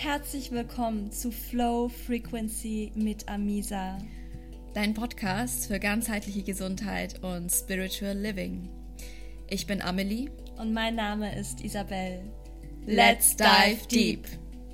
Herzlich willkommen zu Flow Frequency mit Amisa. Dein Podcast für ganzheitliche Gesundheit und Spiritual Living. Ich bin Amelie. Und mein Name ist Isabel. Let's dive deep!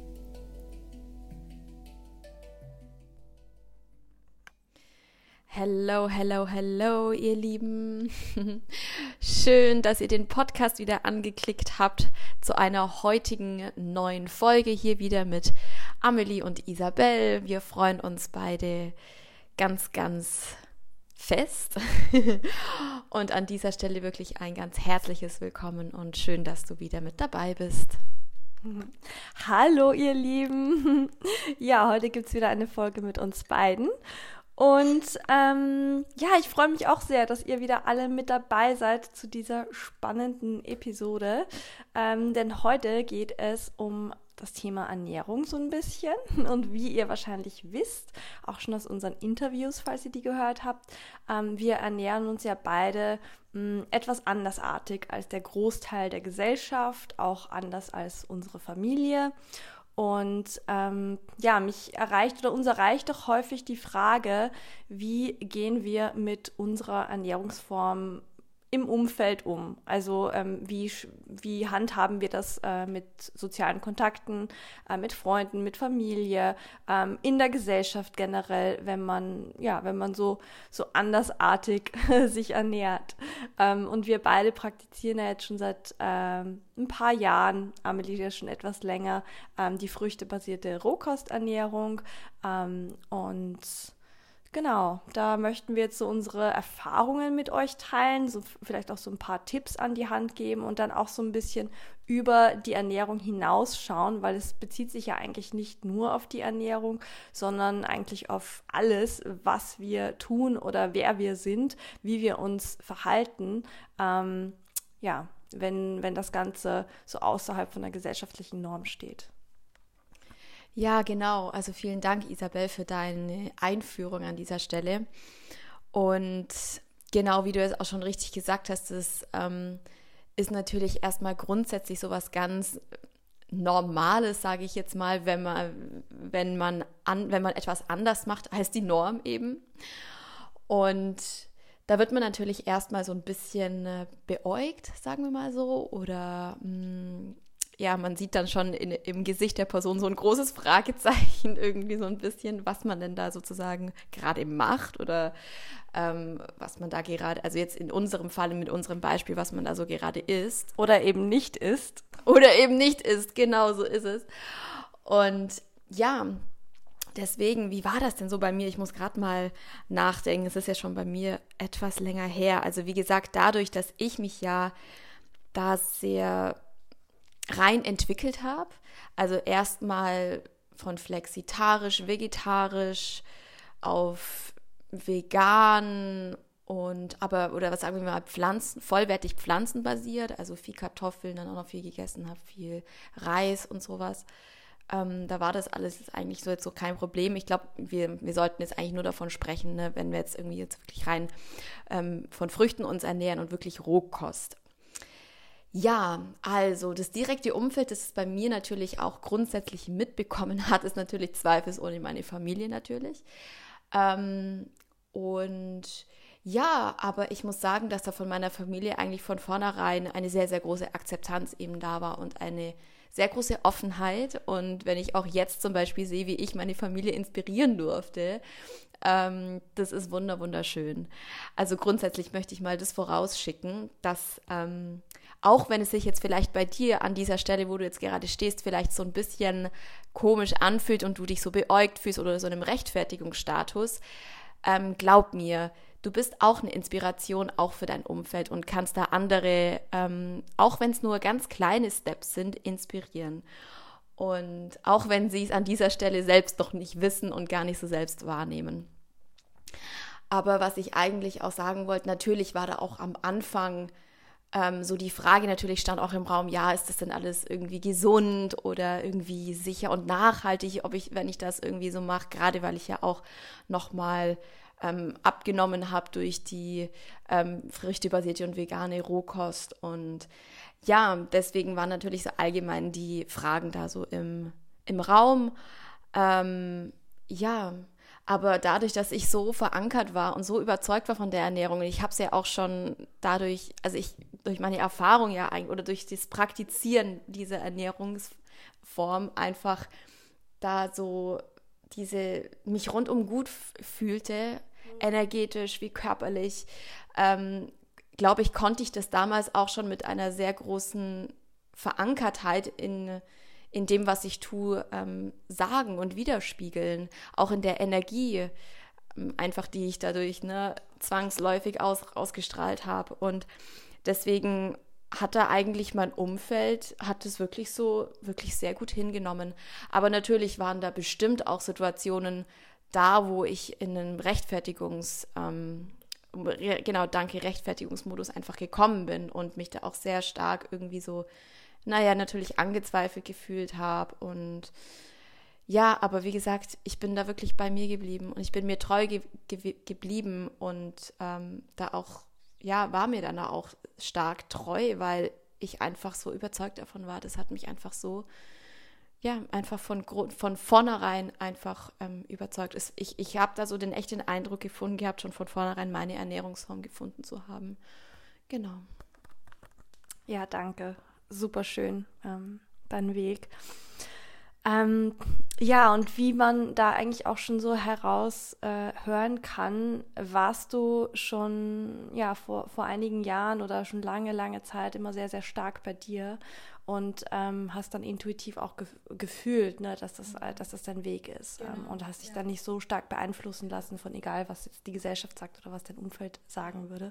Hello, hello, hello, ihr Lieben. Schön, dass ihr den Podcast wieder angeklickt habt zu einer heutigen neuen Folge hier wieder mit Amelie und Isabel. Wir freuen uns beide ganz, ganz fest. Und an dieser Stelle wirklich ein ganz herzliches Willkommen und schön, dass du wieder mit dabei bist. Hallo, ihr Lieben. Ja, heute gibt es wieder eine Folge mit uns beiden. Und ich freue mich auch sehr, dass ihr wieder alle mit dabei seid zu dieser spannenden Episode. Denn heute geht es um das Thema Ernährung so ein bisschen. Und wie ihr wahrscheinlich wisst, auch schon aus unseren Interviews, falls ihr die gehört habt, wir ernähren uns ja beide etwas andersartig als der Großteil der Gesellschaft, auch anders als unsere Familie. Und uns erreicht doch häufig die Frage, wie gehen wir mit unserer Ernährungsform im Umfeld um? Also wie handhaben wir das mit sozialen Kontakten, mit Freunden, mit Familie, in der Gesellschaft generell, wenn man so andersartig sich ernährt. Und wir beide praktizieren ja jetzt schon seit ein paar Jahren, Amelie ja schon etwas länger, die früchtebasierte Rohkosternährung und genau, da möchten wir jetzt so unsere Erfahrungen mit euch teilen, so vielleicht auch so ein paar Tipps an die Hand geben und dann auch so ein bisschen über die Ernährung hinausschauen, weil es bezieht sich ja eigentlich nicht nur auf die Ernährung, sondern eigentlich auf alles, was wir tun oder wer wir sind, wie wir uns verhalten, wenn das Ganze so außerhalb von der gesellschaftlichen Norm steht. Ja, genau. Also vielen Dank, Isabel, für deine Einführung an dieser Stelle. Und genau, wie du es auch schon richtig gesagt hast, das ist natürlich erstmal grundsätzlich sowas ganz Normales, sage ich jetzt mal, wenn man etwas anders macht als die Norm eben. Und da wird man natürlich erstmal so ein bisschen beäugt, sagen wir mal so, oder man sieht dann schon im Gesicht der Person so ein großes Fragezeichen irgendwie so ein bisschen, was man denn da sozusagen gerade macht oder was man da gerade, also jetzt in unserem Fall, mit unserem Beispiel, was man da so gerade isst. Oder eben nicht isst. Oder eben nicht isst, genau so ist es. Und ja, deswegen, wie war das denn so bei mir? Ich muss gerade mal nachdenken, es ist ja schon bei mir etwas länger her. Also wie gesagt, dadurch, dass ich mich ja da sehr rein entwickelt habe. Also erstmal von flexitarisch, vegetarisch auf vegan vollwertig pflanzenbasiert, also viel Kartoffeln, dann auch noch viel gegessen habe, viel Reis und sowas. Da war das alles eigentlich so jetzt so kein Problem. Ich glaube, wir sollten jetzt eigentlich nur davon sprechen, ne, wenn wir jetzt irgendwie jetzt wirklich rein von Früchten uns ernähren und wirklich Rohkost. Ja, also das direkte Umfeld, das es bei mir natürlich auch grundsätzlich mitbekommen hat, ist natürlich zweifelsohne meine Familie natürlich. Aber ich muss sagen, dass da von meiner Familie eigentlich von vornherein eine sehr, sehr große Akzeptanz eben da war und eine sehr große Offenheit. Und wenn ich auch jetzt zum Beispiel sehe, wie ich meine Familie inspirieren durfte, das ist wunderschön. Also grundsätzlich möchte ich mal das vorausschicken, dass auch wenn es sich jetzt vielleicht bei dir an dieser Stelle, wo du jetzt gerade stehst, vielleicht so ein bisschen komisch anfühlt und du dich so beäugt fühlst oder so in einem Rechtfertigungsstatus, glaub mir, du bist auch eine Inspiration, auch für dein Umfeld und kannst da andere, auch wenn es nur ganz kleine Steps sind, inspirieren. Und auch wenn sie es an dieser Stelle selbst noch nicht wissen und gar nicht so selbst wahrnehmen. Aber was ich eigentlich auch sagen wollte, natürlich war da auch am Anfang so die Frage natürlich stand auch im Raum, ja, ist das denn alles irgendwie gesund oder irgendwie sicher und nachhaltig, wenn ich das irgendwie so mache, gerade weil ich ja auch nochmal abgenommen habe durch die früchtebasierte und vegane Rohkost. Und ja, deswegen waren natürlich so allgemein die Fragen da so im im Raum. Ja, aber dadurch, dass ich so verankert war und so überzeugt war von der Ernährung, und ich habe es ja auch schon dadurch, durch meine Erfahrung ja eigentlich oder durch das Praktizieren dieser Ernährungsform einfach da so mich rundum gut fühlte, energetisch wie körperlich, glaube ich, konnte ich das damals auch schon mit einer sehr großen Verankertheit in dem, was ich tue, sagen und widerspiegeln. Auch in der Energie, einfach die ich dadurch zwangsläufig ausgestrahlt habe. Und deswegen hat da eigentlich mein Umfeld, hat es wirklich sehr gut hingenommen. Aber natürlich waren da bestimmt auch Situationen da, wo ich in einen Rechtfertigungsmodus einfach gekommen bin und mich da auch sehr stark irgendwie so, natürlich angezweifelt gefühlt habe. Und ja, aber wie gesagt, ich bin da wirklich bei mir geblieben und ich bin mir treu geblieben und da auch, war mir dann auch stark treu, weil ich einfach so überzeugt davon war. Das hat mich einfach so, einfach von vornherein einfach überzeugt. Ich habe da so den echten Eindruck gefunden gehabt, schon von vornherein meine Ernährungsform gefunden zu haben. Genau. Ja, danke. Super schön, dein Weg. Und wie man da eigentlich auch schon so hören kann, warst du schon vor einigen Jahren oder schon lange Zeit immer sehr, sehr stark bei dir und hast dann intuitiv auch gefühlt, dass das dein Weg ist. Genau, und hast dich dann nicht so stark beeinflussen lassen von egal, was jetzt die Gesellschaft sagt oder was dein Umfeld sagen würde.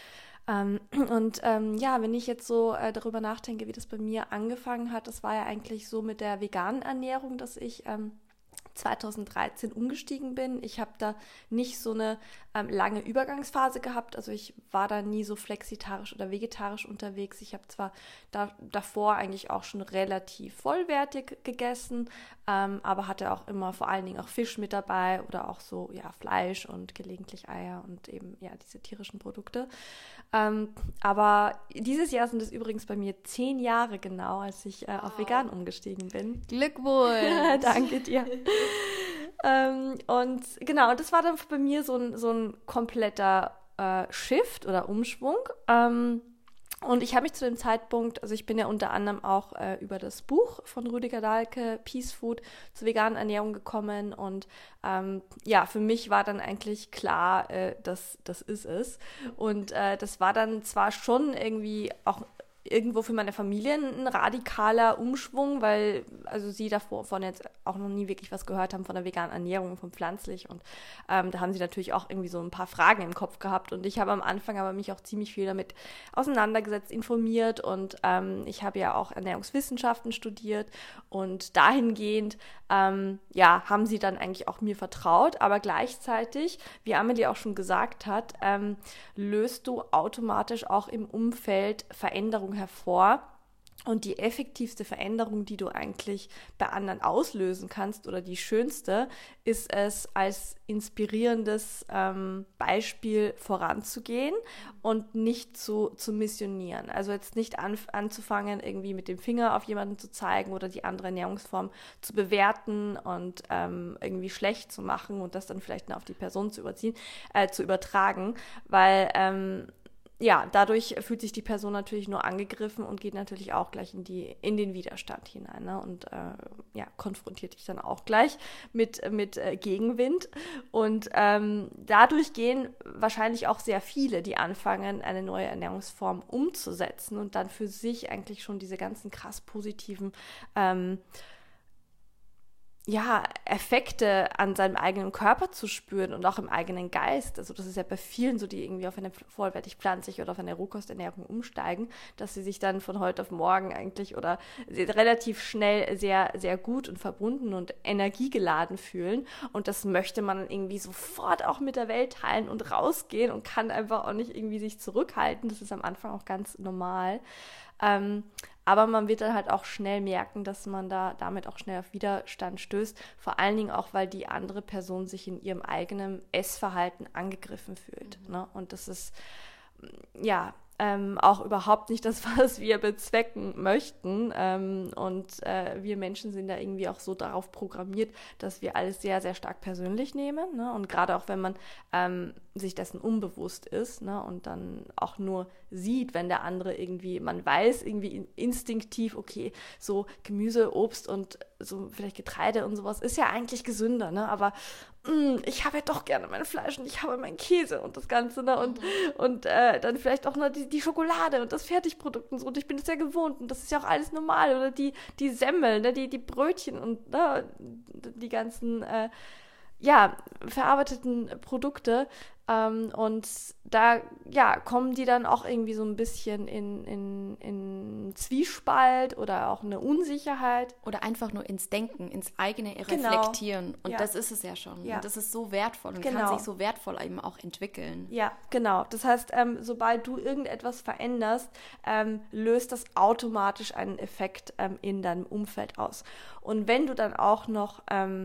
Wenn ich jetzt so darüber nachdenke, wie das bei mir angefangen hat, das war ja eigentlich so mit der veganen Ernährung, dass ich 2013 umgestiegen bin. Ich habe da nicht so eine lange Übergangsphase gehabt, also ich war da nie so flexitarisch oder vegetarisch unterwegs. Ich habe zwar davor eigentlich auch schon relativ vollwertig gegessen, aber hatte auch immer vor allen Dingen auch Fisch mit dabei oder auch so Fleisch und gelegentlich Eier und eben diese tierischen Produkte. Aber dieses Jahr sind es übrigens bei mir 10 Jahre genau, als ich auf vegan umgestiegen bin. Glückwunsch! Danke dir. Und das war dann bei mir so ein kompletter Shift oder Umschwung. Und ich habe mich zu dem Zeitpunkt, also ich bin ja unter anderem auch über das Buch von Rüdiger Dahlke, Peace Food, zur veganen Ernährung gekommen. Und für mich war dann eigentlich klar, das ist es. Und das war dann zwar schon irgendwie auch irgendwo für meine Familie ein radikaler Umschwung, weil also sie davon jetzt auch noch nie wirklich was gehört haben von der veganen Ernährung, von pflanzlich und da haben sie natürlich auch irgendwie so ein paar Fragen im Kopf gehabt und ich habe am Anfang aber mich auch ziemlich viel damit auseinandergesetzt, informiert und ich habe ja auch Ernährungswissenschaften studiert und dahingehend haben sie dann eigentlich auch mir vertraut, aber gleichzeitig, wie Amelie auch schon gesagt hat, löst du automatisch auch im Umfeld Veränderungen hervor. Und die effektivste Veränderung, die du eigentlich bei anderen auslösen kannst oder die schönste, ist es, als inspirierendes Beispiel voranzugehen und nicht zu missionieren. Also jetzt nicht anzufangen, irgendwie mit dem Finger auf jemanden zu zeigen oder die andere Ernährungsform zu bewerten und irgendwie schlecht zu machen und das dann vielleicht auf die Person zu übertragen, weil dadurch fühlt sich die Person natürlich nur angegriffen und geht natürlich auch gleich in den Widerstand hinein, ne? Und konfrontiert dich dann auch gleich mit Gegenwind. Und dadurch gehen wahrscheinlich auch sehr viele, die anfangen, eine neue Ernährungsform umzusetzen und dann für sich eigentlich schon diese ganzen krass positiven Effekte an seinem eigenen Körper zu spüren und auch im eigenen Geist. Also das ist ja bei vielen so, die irgendwie auf eine vollwertig pflanzliche oder auf eine Rohkosternährung umsteigen, dass sie sich dann von heute auf morgen eigentlich oder relativ schnell sehr, sehr gut und verbunden und energiegeladen fühlen. Und das möchte man irgendwie sofort auch mit der Welt teilen und rausgehen und kann einfach auch nicht irgendwie sich zurückhalten. Das ist am Anfang auch ganz normal. Aber man wird dann halt auch schnell merken, dass man damit auch schnell auf Widerstand stößt. Vor allen Dingen auch, weil die andere Person sich in ihrem eigenen Essverhalten angegriffen fühlt. Ne? Und das ist, auch überhaupt nicht das, was wir bezwecken möchten. Wir Menschen sind da irgendwie auch so darauf programmiert, dass wir alles sehr, sehr stark persönlich nehmen. Ne? Und gerade auch, wenn man sich dessen unbewusst ist, ne? Und dann auch nur sieht, wenn der andere irgendwie, man weiß irgendwie instinktiv, okay, so Gemüse, Obst und so vielleicht Getreide und sowas ist ja eigentlich gesünder, ne? Aber ich habe ja doch gerne mein Fleisch und ich habe meinen Käse und das Ganze, ne? Und dann vielleicht auch noch die Schokolade und das Fertigprodukt und so. Und ich bin das ja gewohnt und das ist ja auch alles normal. Oder die Semmeln, ne? Die Brötchen und ne? Die ganzen verarbeiteten Produkte. Und da kommen die dann auch irgendwie so ein bisschen in Zwiespalt oder auch eine Unsicherheit. Oder einfach nur ins Denken, ins eigene Reflektieren. Und das ist es ja schon. Ja. Und das ist so wertvoll und kann sich so wertvoll eben auch entwickeln. Ja, genau. Das heißt, sobald du irgendetwas veränderst, löst das automatisch einen Effekt in deinem Umfeld aus. Und wenn du dann auch noch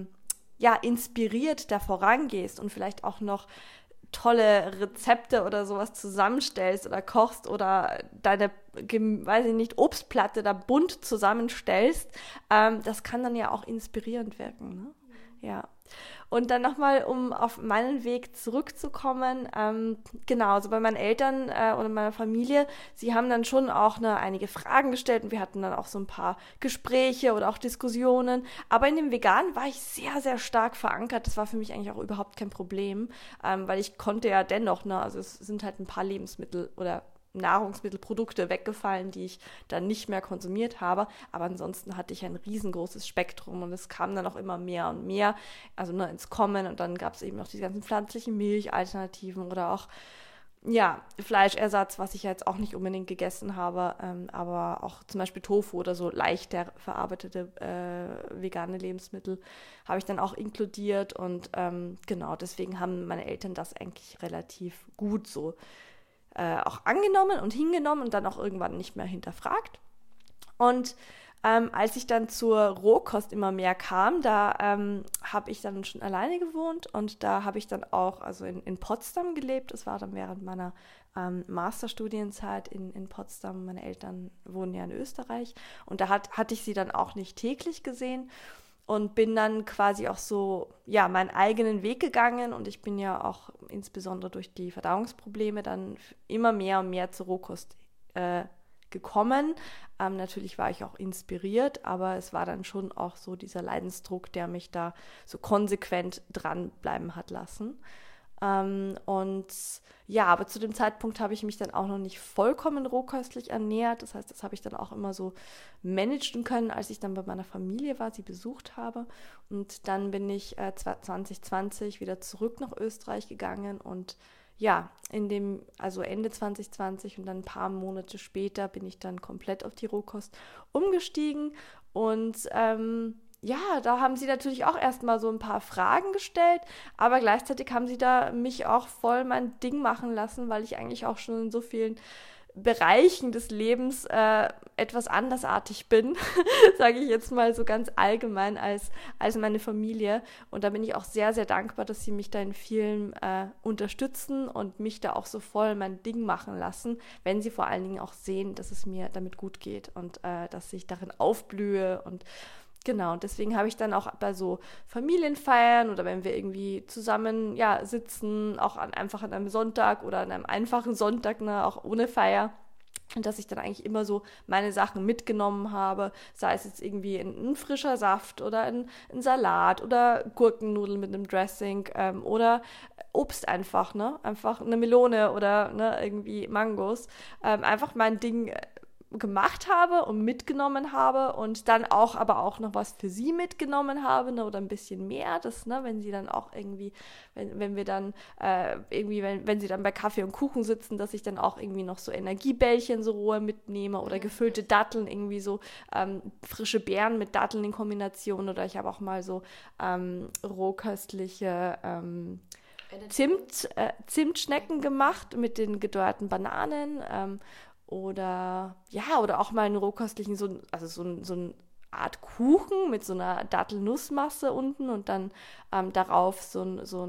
inspiriert da vorangehst und vielleicht auch noch tolle Rezepte oder sowas zusammenstellst oder kochst oder deine, weiß ich nicht, Obstplatte da bunt zusammenstellst, das kann dann ja auch inspirierend wirken. Ne? Ja. Und dann nochmal, um auf meinen Weg zurückzukommen, also bei meinen Eltern oder meiner Familie, sie haben dann schon auch einige Fragen gestellt und wir hatten dann auch so ein paar Gespräche oder auch Diskussionen. Aber in dem Veganen war ich sehr, sehr stark verankert. Das war für mich eigentlich auch überhaupt kein Problem, weil ich konnte ja dennoch, also es sind halt ein paar Lebensmittel oder Nahrungsmittelprodukte weggefallen, die ich dann nicht mehr konsumiert habe. Aber ansonsten hatte ich ein riesengroßes Spektrum und es kam dann auch immer mehr und mehr, also ins Kommen. Und dann gab es eben noch diese ganzen pflanzlichen Milchalternativen oder auch Fleischersatz, was ich jetzt auch nicht unbedingt gegessen habe, aber auch zum Beispiel Tofu oder so leichter verarbeitete vegane Lebensmittel habe ich dann auch inkludiert. Und deswegen haben meine Eltern das eigentlich relativ gut so auch angenommen und hingenommen und dann auch irgendwann nicht mehr hinterfragt. Und als ich dann zur Rohkost immer mehr kam, da habe ich dann schon alleine gewohnt und da habe ich dann auch in Potsdam gelebt. Das war dann während meiner Masterstudienzeit in Potsdam. Meine Eltern wohnen ja in Österreich und da hatte ich sie dann auch nicht täglich gesehen. Und bin dann quasi auch so, meinen eigenen Weg gegangen und ich bin ja auch insbesondere durch die Verdauungsprobleme dann immer mehr und mehr zur Rohkost gekommen. Natürlich war ich auch inspiriert, aber es war dann schon auch so dieser Leidensdruck, der mich da so konsequent dranbleiben hat lassen. Aber zu dem Zeitpunkt habe ich mich dann auch noch nicht vollkommen rohköstlich ernährt. Das heißt, das habe ich dann auch immer so managen können, als ich dann bei meiner Familie war, sie besucht habe. Und dann bin ich 2020 wieder zurück nach Österreich gegangen und Ende 2020 und dann ein paar Monate später bin ich dann komplett auf die Rohkost umgestiegen und da haben sie natürlich auch erstmal so ein paar Fragen gestellt, aber gleichzeitig haben sie da mich auch voll mein Ding machen lassen, weil ich eigentlich auch schon in so vielen Bereichen des Lebens etwas andersartig bin, sage ich jetzt mal so ganz allgemein als meine Familie. Und da bin ich auch sehr, sehr dankbar, dass sie mich da in vielen unterstützen und mich da auch so voll mein Ding machen lassen, wenn sie vor allen Dingen auch sehen, dass es mir damit gut geht und dass ich darin aufblühe und genau, und deswegen habe ich dann auch bei so Familienfeiern oder wenn wir irgendwie zusammen sitzen, auch einfach an einem Sonntag oder an einem einfachen Sonntag, auch ohne Feier, und dass ich dann eigentlich immer so meine Sachen mitgenommen habe, sei es jetzt irgendwie ein frischer Saft oder ein Salat oder Gurkennudeln mit einem Dressing oder Obst einfach, einfach eine Melone oder irgendwie Mangos, einfach mein Ding gemacht habe und mitgenommen habe und dann aber auch noch was für sie mitgenommen habe, oder ein bisschen mehr, das, wenn sie dann auch irgendwie, wenn wir dann wenn sie dann bei Kaffee und Kuchen sitzen, dass ich dann auch irgendwie noch so Energiebällchen so rohe mitnehme oder gefüllte Datteln, irgendwie so frische Beeren mit Datteln in Kombination, oder ich habe auch mal so rohköstliche Zimtschnecken gemacht mit den gedörrten Bananen, oder auch mal einen rohköstlichen, so ein Art Kuchen mit so einer Dattelnussmasse unten und dann darauf so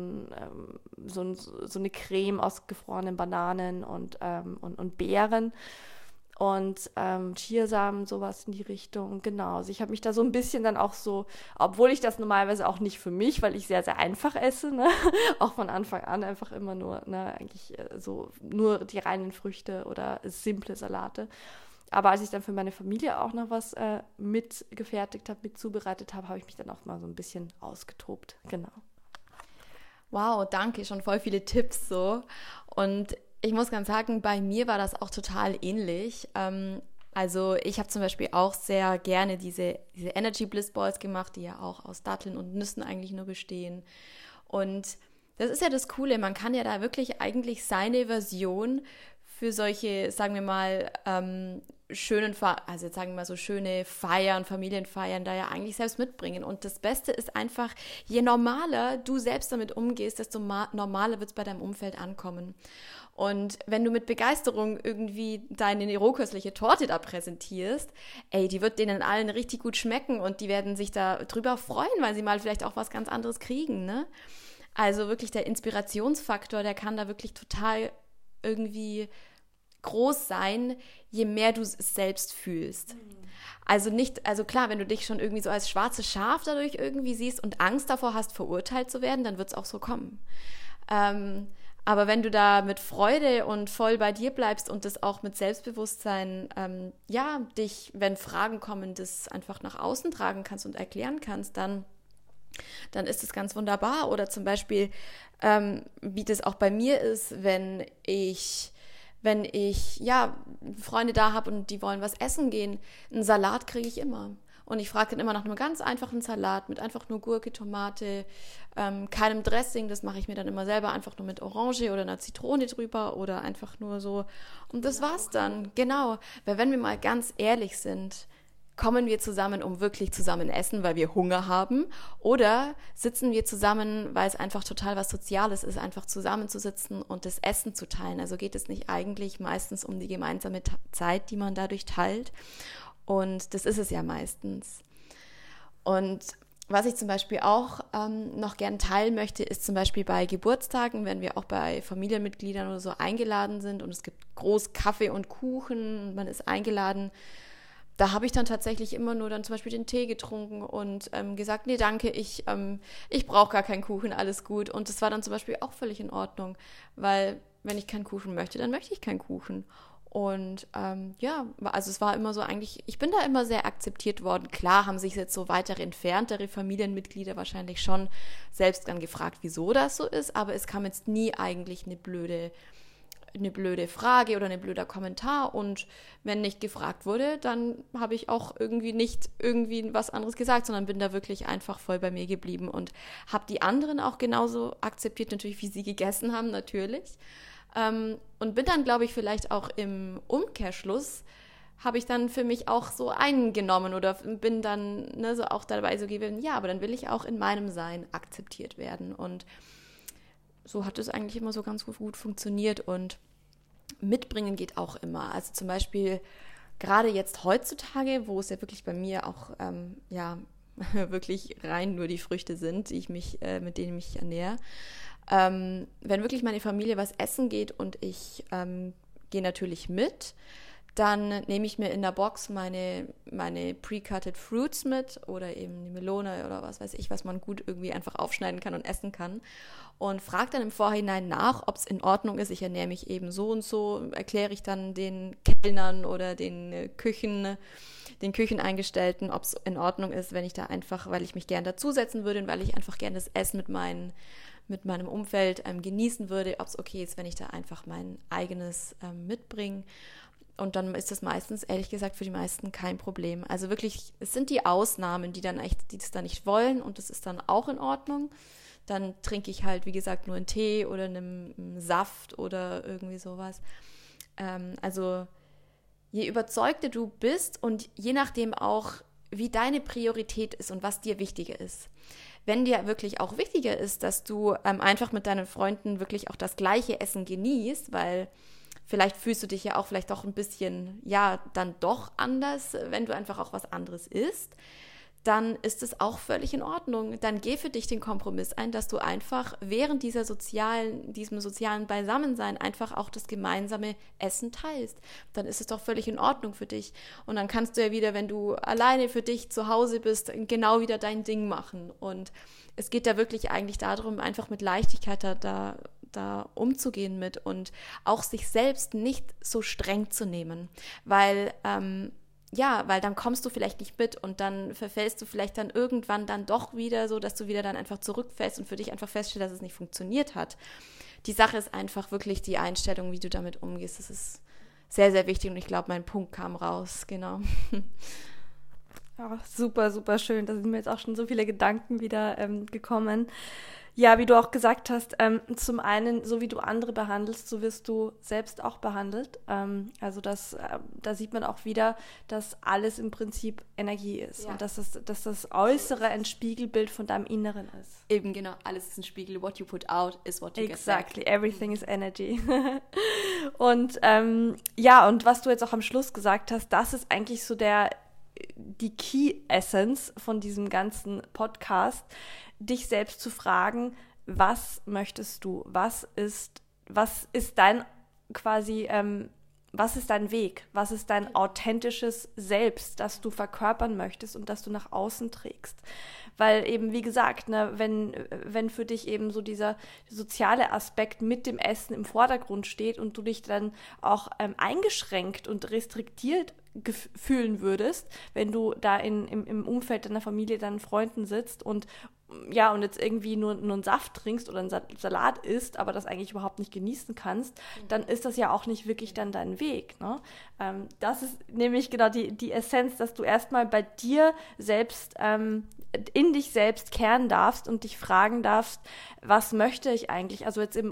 eine Creme aus gefrorenen Bananen und Beeren und Chiasamen, sowas in die Richtung. Genau, also ich habe mich da so ein bisschen dann auch so, obwohl ich das normalerweise auch nicht für mich, weil ich sehr, sehr einfach esse, ne? Auch von Anfang an einfach immer nur, ne, eigentlich so nur die reinen Früchte oder simple Salate. Aber als ich dann für meine Familie auch noch was mitgefertigt habe, mit zubereitet habe, habe ich mich dann auch mal so ein bisschen ausgetobt. Genau. Wow, danke, schon voll viele Tipps so. Und ich muss ganz sagen, bei mir war das auch total ähnlich. Also ich habe zum Beispiel auch sehr gerne diese Energy Bliss Balls gemacht, die ja auch aus Datteln und Nüssen eigentlich nur bestehen. Und das ist ja das Coole, man kann ja da wirklich eigentlich seine Version für solche, sagen wir mal, schöne Feiern, Familienfeiern da ja eigentlich selbst mitbringen. Und das Beste ist einfach, je normaler du selbst damit umgehst, desto normaler wird es bei deinem Umfeld ankommen. Und wenn du mit Begeisterung irgendwie deine rohköstliche Torte da präsentierst, die wird denen allen richtig gut schmecken und die werden sich da drüber freuen, weil sie mal vielleicht auch was ganz anderes kriegen, ne? Also wirklich der Inspirationsfaktor, der kann da wirklich total irgendwie groß sein, je mehr du es selbst fühlst. Also klar, wenn du dich schon irgendwie so als schwarzes Schaf dadurch irgendwie siehst und Angst davor hast, verurteilt zu werden, dann wird es auch so kommen. Aber wenn du da mit Freude und voll bei dir bleibst und das auch mit Selbstbewusstsein, dich, wenn Fragen kommen, das einfach nach außen tragen kannst und erklären kannst, dann ist es ganz wunderbar. Oder zum Beispiel, wie das auch bei mir ist, wenn ich Freunde da habe und die wollen was essen gehen, einen Salat kriege ich immer. Und ich frage dann immer nach einem ganz einfachen Salat mit einfach nur Gurke, Tomate, keinem Dressing. Das mache ich mir dann immer selber einfach nur mit Orange oder einer Zitrone drüber oder einfach nur so. Und das war's dann. Genau. Weil wenn wir mal ganz ehrlich sind, kommen wir zusammen, um wirklich zusammen essen, weil wir Hunger haben? Oder sitzen wir zusammen, weil es einfach total was Soziales ist, einfach zusammenzusitzen und das Essen zu teilen? Also geht es nicht eigentlich meistens um die gemeinsame Zeit, die man dadurch teilt? Und das ist es ja meistens. Und was ich zum Beispiel auch noch gern teilen möchte, ist zum Beispiel bei Geburtstagen, wenn wir auch bei Familienmitgliedern oder so eingeladen sind und es gibt groß Kaffee und Kuchen und man ist eingeladen. Da habe ich dann tatsächlich immer nur dann zum Beispiel den Tee getrunken und gesagt, nee, danke, ich brauche gar keinen Kuchen, alles gut. Und das war dann zum Beispiel auch völlig in Ordnung, weil wenn ich keinen Kuchen möchte, dann möchte ich keinen Kuchen. Und also es war immer so eigentlich, ich bin da immer sehr akzeptiert worden. Klar haben sich jetzt so weitere entferntere Familienmitglieder wahrscheinlich schon selbst dann gefragt, wieso das so ist, aber es kam jetzt nie eigentlich eine blöde Frage oder ein blöder Kommentar und wenn nicht gefragt wurde, dann habe ich auch irgendwie nicht irgendwie was anderes gesagt, sondern bin da wirklich einfach voll bei mir geblieben und habe die anderen auch genauso akzeptiert, natürlich, wie sie gegessen haben, natürlich. Und bin dann, glaube ich, vielleicht auch im Umkehrschluss, habe ich dann für mich auch so eingenommen oder bin dann so auch dabei so gewesen, ja, aber dann will ich auch in meinem Sein akzeptiert werden und so hat es eigentlich immer so ganz gut funktioniert und mitbringen geht auch immer. Also zum Beispiel gerade jetzt heutzutage, wo es ja wirklich bei mir auch wirklich rein nur die Früchte sind, mit denen ich mich ernähre. Wenn wirklich meine Familie was essen geht und ich gehe natürlich mit, dann nehme ich mir in der Box meine pre-cutted Fruits mit oder eben die Melone oder was weiß ich, was man gut irgendwie einfach aufschneiden kann und essen kann und frage dann im Vorhinein nach, ob es in Ordnung ist. Ich ernähre mich eben so und so, erkläre ich dann den Kellnern oder den Kücheneingestellten, ob es in Ordnung ist, wenn ich da einfach, weil ich mich gern dazusetzen würde und weil ich einfach gern das Essen mit meinem Umfeld genießen würde, ob es okay ist, wenn ich da einfach mein eigenes mitbringe. Und dann ist das meistens, ehrlich gesagt, für die meisten kein Problem. Also wirklich, es sind die Ausnahmen, die das dann nicht wollen und das ist dann auch in Ordnung. Dann trinke ich halt, wie gesagt, nur einen Tee oder einen Saft oder irgendwie sowas. Also je überzeugter du bist und je nachdem auch, wie deine Priorität ist und was dir wichtiger ist. Wenn dir wirklich auch wichtiger ist, dass du einfach mit deinen Freunden wirklich auch das gleiche Essen genießt, weil vielleicht fühlst du dich ja auch vielleicht doch ein bisschen, ja, dann doch anders, wenn du einfach auch was anderes isst, dann ist es auch völlig in Ordnung. Dann geh für dich den Kompromiss ein, dass du einfach während diesem sozialen Beisammensein einfach auch das gemeinsame Essen teilst. Dann ist es doch völlig in Ordnung für dich. Und dann kannst du ja wieder, wenn du alleine für dich zu Hause bist, genau wieder dein Ding machen. Und es geht da wirklich eigentlich darum, einfach mit Leichtigkeit da umzugehen mit und auch sich selbst nicht so streng zu nehmen, weil dann kommst du vielleicht nicht mit und dann verfällst du vielleicht dann irgendwann dann doch wieder so, dass du wieder dann einfach zurückfällst und für dich einfach feststellst, dass es nicht funktioniert hat. Die Sache ist einfach wirklich die Einstellung, wie du damit umgehst. Das ist sehr, sehr wichtig und ich glaube, mein Punkt kam raus, genau. Ja, super, super schön. Da sind mir jetzt auch schon so viele Gedanken wieder gekommen. Ja, wie du auch gesagt hast, zum einen, so wie du andere behandelst, so wirst du selbst auch behandelt. Also da sieht man auch wieder, dass alles im Prinzip Energie ist und dass das Äußere ein Spiegelbild von deinem Inneren ist. Eben genau, alles ist ein Spiegel. What you put out is what you get back. Exactly, everything is energy. Und und was du jetzt auch am Schluss gesagt hast, das ist eigentlich so die Key Essence von diesem ganzen Podcast, dich selbst zu fragen, was möchtest du? Was ist dein quasi, was ist dein Weg? Was ist dein authentisches Selbst, das du verkörpern möchtest und das du nach außen trägst? Weil eben, wie gesagt, ne, wenn für dich eben so dieser soziale Aspekt mit dem Essen im Vordergrund steht und du dich dann auch eingeschränkt und restriktiert fühlen würdest, wenn du da im Umfeld deiner Familie, deinen Freunden sitzt und jetzt irgendwie nur einen Saft trinkst oder einen Salat isst, aber das eigentlich überhaupt nicht genießen kannst, dann ist das ja auch nicht wirklich dann dein Weg. Ne? Das ist nämlich genau die Essenz, dass du erstmal bei dir selbst in dich selbst kehren darfst und dich fragen darfst, was möchte ich eigentlich? Also jetzt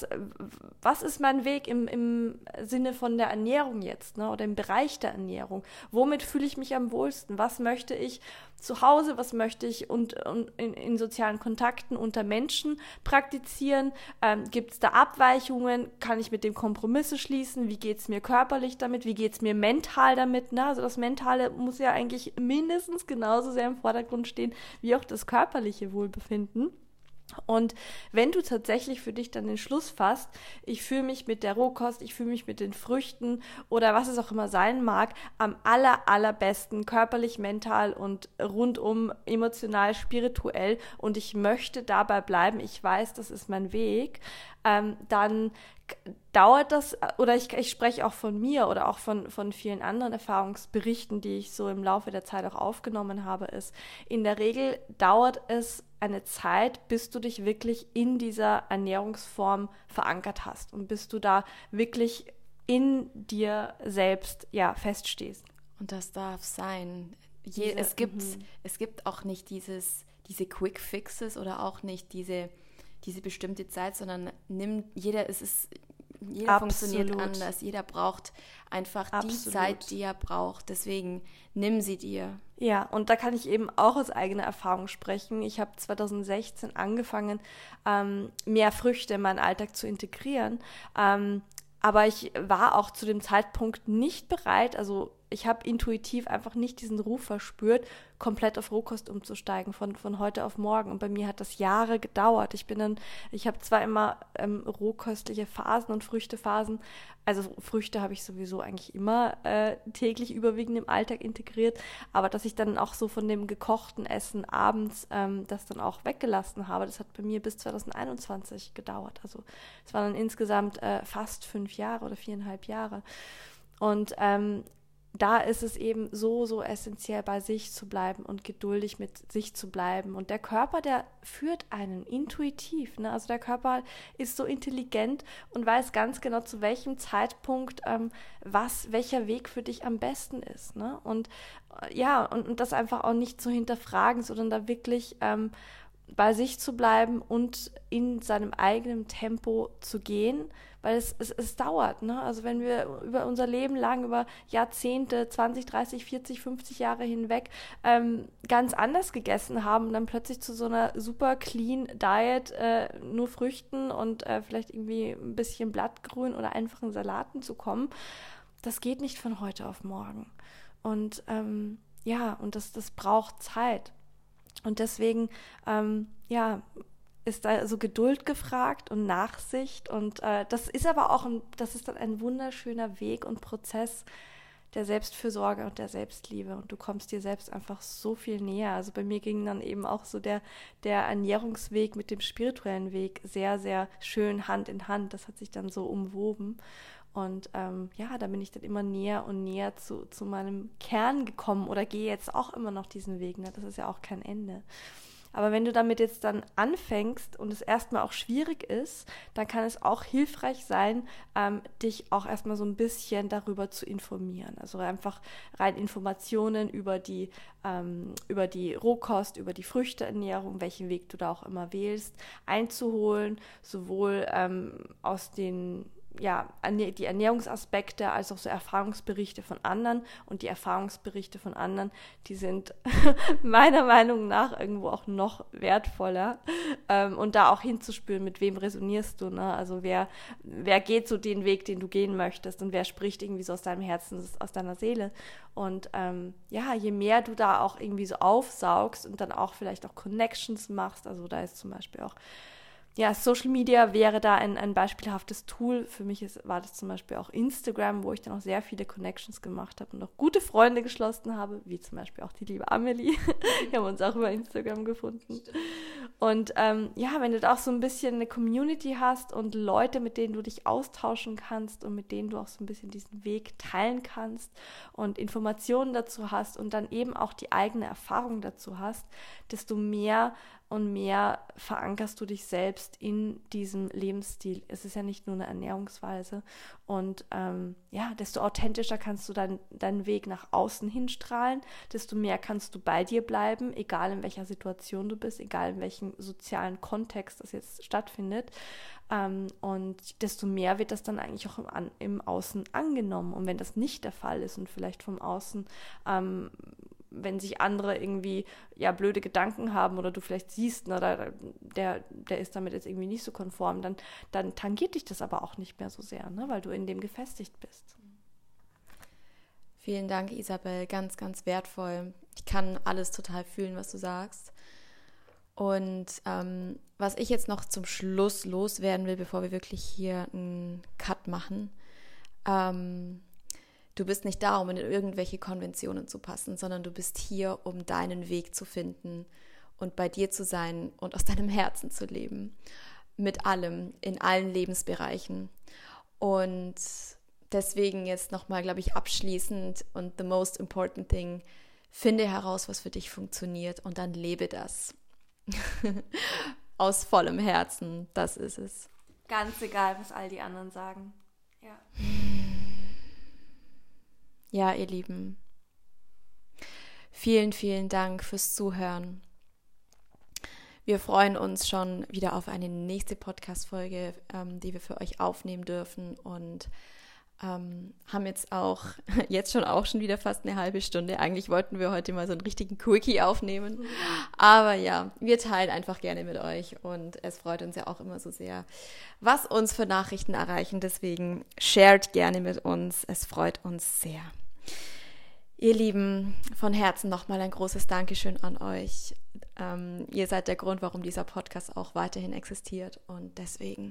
was ist mein Weg im Sinne von der Ernährung jetzt, ne? Oder im Bereich der Ernährung? Womit fühle ich mich am wohlsten? Was möchte ich zu Hause? Was möchte ich und in sozialen Kontakten unter Menschen praktizieren? Gibt es da Abweichungen? Kann ich mit dem Kompromisse schließen? Wie geht es mir körperlich damit? Wie geht es mir mental damit? Ne? Also das Mentale muss ja eigentlich mindestens genauso sehr im Vordergrund stehen, wie auch das körperliche Wohlbefinden. Und wenn du tatsächlich für dich dann den Schluss fasst, ich fühle mich mit der Rohkost, ich fühle mich mit den Früchten oder was es auch immer sein mag, am allerbesten körperlich, mental und rundum emotional, spirituell und ich möchte dabei bleiben, ich weiß, das ist mein Weg, dann dauert das, oder ich spreche auch von mir oder auch von vielen anderen Erfahrungsberichten, die ich so im Laufe der Zeit auch aufgenommen habe, ist, in der Regel dauert es eine Zeit, bis du dich wirklich in dieser Ernährungsform verankert hast und bis du da wirklich in dir selbst feststehst. Und das darf sein. Es gibt auch nicht diese Quick Fixes oder auch nicht diese bestimmte Zeit, sondern jeder funktioniert anders. Jeder braucht einfach die Zeit, die er braucht. Deswegen nimm sie dir. Ja, und da kann ich eben auch aus eigener Erfahrung sprechen. Ich habe 2016 angefangen, mehr Früchte in meinen Alltag zu integrieren. Aber ich war auch zu dem Zeitpunkt nicht bereit, also ich habe intuitiv einfach nicht diesen Ruf verspürt, komplett auf Rohkost umzusteigen von heute auf morgen. Und bei mir hat das Jahre gedauert. Ich habe zwar immer rohköstliche Phasen und Früchtephasen, also Früchte habe ich sowieso eigentlich immer täglich überwiegend im Alltag integriert, aber dass ich dann auch so von dem gekochten Essen abends das dann auch weggelassen habe, das hat bei mir bis 2021 gedauert. Also es waren dann insgesamt fast 5 Jahre oder 4,5 Jahre. Und da ist es eben so essentiell, bei sich zu bleiben und geduldig mit sich zu bleiben. Und der Körper, der führt einen intuitiv. Ne? Also der Körper ist so intelligent und weiß ganz genau, zu welchem Zeitpunkt welcher Weg für dich am besten ist. Ne? Und und das einfach auch nicht zu hinterfragen, sondern da wirklich bei sich zu bleiben und in seinem eigenen Tempo zu gehen, weil es dauert, ne? Also wenn wir über unser Leben lang, über Jahrzehnte, 20, 30, 40, 50 Jahre hinweg ganz anders gegessen haben und dann plötzlich zu so einer super clean Diet, nur Früchten und vielleicht irgendwie ein bisschen Blattgrün oder einfachen Salaten zu kommen, das geht nicht von heute auf morgen. Und und das braucht Zeit. Und deswegen, ist da so Geduld gefragt und Nachsicht. Und das ist aber auch, das ist dann ein wunderschöner Weg und Prozess der Selbstfürsorge und der Selbstliebe. Und du kommst dir selbst einfach so viel näher. Also bei mir ging dann eben auch so der Ernährungsweg mit dem spirituellen Weg sehr, sehr schön Hand in Hand. Das hat sich dann so umwoben. Und da bin ich dann immer näher und näher zu meinem Kern gekommen oder gehe jetzt auch immer noch diesen Weg. Ne? Das ist ja auch kein Ende. Aber wenn du damit jetzt dann anfängst und es erstmal auch schwierig ist, dann kann es auch hilfreich sein, dich auch erstmal so ein bisschen darüber zu informieren. Also einfach rein Informationen über die Rohkost, über die Früchteernährung, welchen Weg du da auch immer wählst, einzuholen, sowohl aus den die Ernährungsaspekte als auch so Erfahrungsberichte von anderen. Und die Erfahrungsberichte von anderen, die sind meiner Meinung nach irgendwo auch noch wertvoller. Und da auch hinzuspüren, mit wem resonierst du, ne? Also wer geht so den Weg, den du gehen möchtest und wer spricht irgendwie so aus deinem Herzen, aus deiner Seele. Und je mehr du da auch irgendwie so aufsaugst und dann auch vielleicht auch Connections machst, also da ist zum Beispiel auch Social Media wäre da ein beispielhaftes Tool. Für mich war das zum Beispiel auch Instagram, wo ich dann auch sehr viele Connections gemacht habe und auch gute Freunde geschlossen habe, wie zum Beispiel auch die liebe Amelie. Wir haben uns auch über Instagram gefunden. Stimmt. Und wenn du da auch so ein bisschen eine Community hast und Leute, mit denen du dich austauschen kannst und mit denen du auch so ein bisschen diesen Weg teilen kannst und Informationen dazu hast und dann eben auch die eigene Erfahrung dazu hast, desto mehr und mehr verankerst du dich selbst in diesem Lebensstil. Es ist ja nicht nur eine Ernährungsweise. Und desto authentischer kannst du deinen Weg nach außen hinstrahlen, desto mehr kannst du bei dir bleiben, egal in welcher Situation du bist, egal in welchem sozialen Kontext das jetzt stattfindet. Und desto mehr wird das dann eigentlich auch im Außen angenommen. Und wenn das nicht der Fall ist und vielleicht vom Außen wenn sich andere irgendwie blöde Gedanken haben oder du vielleicht siehst, ne, der ist damit jetzt irgendwie nicht so konform, dann tangiert dich das aber auch nicht mehr so sehr, ne, weil du in dem gefestigt bist. Vielen Dank, Isabel, ganz, ganz wertvoll. Ich kann alles total fühlen, was du sagst. Und was ich jetzt noch zum Schluss loswerden will, bevor wir wirklich hier einen Cut machen, du bist nicht da, um in irgendwelche Konventionen zu passen, sondern du bist hier, um deinen Weg zu finden und bei dir zu sein und aus deinem Herzen zu leben. Mit allem, in allen Lebensbereichen. Und deswegen jetzt nochmal, glaube ich, abschließend und the most important thing, finde heraus, was für dich funktioniert und dann lebe das. Aus vollem Herzen, das ist es. Ganz egal, was all die anderen sagen. Ja. Ja, ihr Lieben, vielen, vielen Dank fürs Zuhören. Wir freuen uns schon wieder auf eine nächste Podcast-Folge, die wir für euch aufnehmen dürfen und haben jetzt schon wieder fast eine halbe Stunde. Eigentlich wollten wir heute mal so einen richtigen Quickie aufnehmen, aber ja, wir teilen einfach gerne mit euch und es freut uns ja auch immer so sehr, was uns für Nachrichten erreichen. Deswegen shared gerne mit uns, es freut uns sehr. Ihr Lieben, von Herzen nochmal ein großes Dankeschön an euch. Ihr seid der Grund, warum dieser Podcast auch weiterhin existiert und deswegen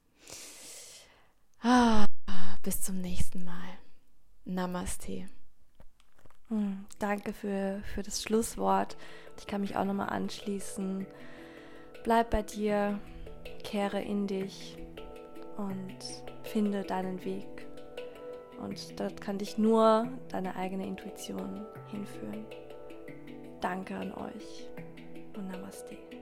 bis zum nächsten Mal. Namaste. Danke für das Schlusswort. Ich kann mich auch nochmal anschließen. Bleib bei dir, kehre in dich und finde deinen Weg. Und dort kann dich nur deine eigene Intuition hinführen. Danke an euch und Namaste.